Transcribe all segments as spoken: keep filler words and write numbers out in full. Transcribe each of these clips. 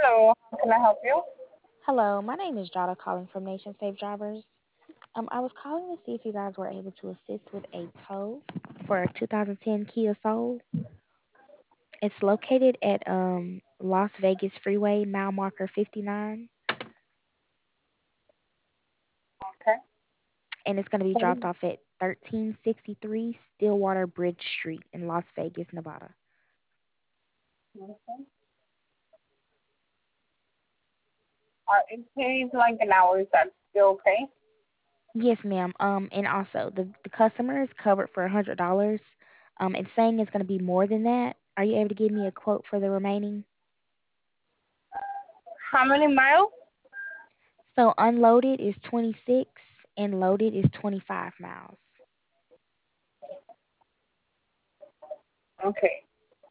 Hello, how can I help you? Hello, my name is Jada calling from Nation Safe Drivers. Um, I was calling to see if you guys were able to assist with a tow for a two thousand ten Kia Soul. It's located at um Las Vegas Freeway, mile marker fifty-nine, Okay. and it's going to be dropped Okay. off at thirteen sixty-three Stillwater Bridge Street in Las Vegas, Nevada. Okay. Uh, it pays like an hour. Is that still okay? Yes, ma'am. Um, and also the the customer is covered for a hundred dollars. Um, and saying it's going to be more than that. Are you able to give me a quote for the remaining? How many miles? So unloaded is twenty-six and loaded is twenty-five miles. Okay.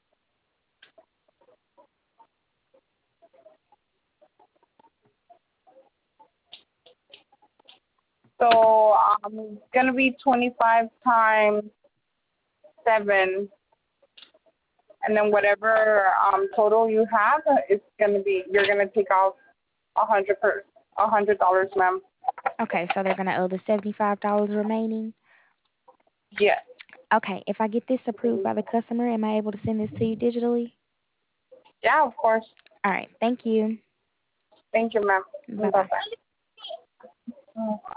So um, it's gonna be twenty-five times seven, and then whatever um total you have, uh, it's gonna be you're gonna take off a hundred per a hundred dollars, ma'am. Okay, so they're gonna owe the seventy-five dollars remaining. Yes. Okay, if I get this approved by the customer, am I able to send this to you digitally? Yeah, of course. All right, thank you. Thank you, ma'am. Bye Bye bye. bye.